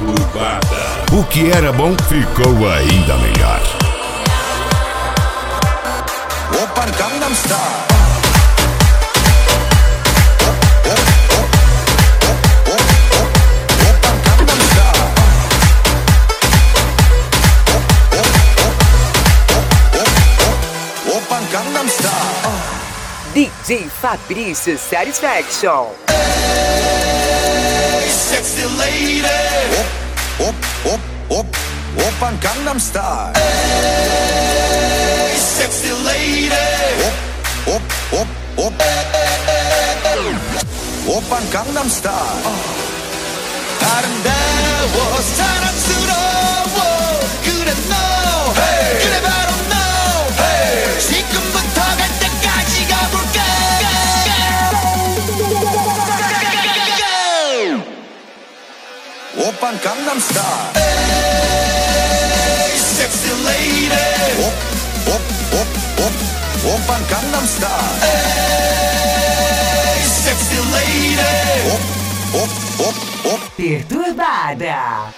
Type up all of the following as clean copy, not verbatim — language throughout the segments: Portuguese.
Perturbada. O que era bom ficou ainda melhor. Open Gangnam Style. Gangnam Style. DJ Fabrício Satisfaction. Hey, sexy lady. Open Gangnam Style. Hey, sexy lady. Open Gangnam Style. 아름다워 사랑스러워 그래 너 그래 바로 너 지금부터 갈 때까지 가볼까 오빤 강남스타일 Hey sexy lady 오빤 강남스타일 Hey sexy lady Perturbada.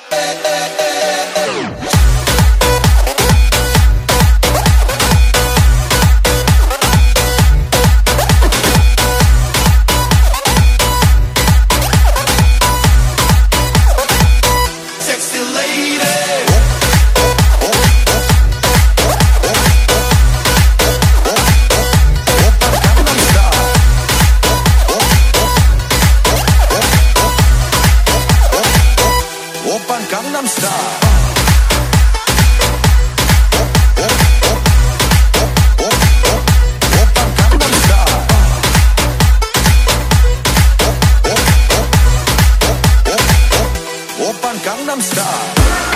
Gangnam Style. Gangnam Style.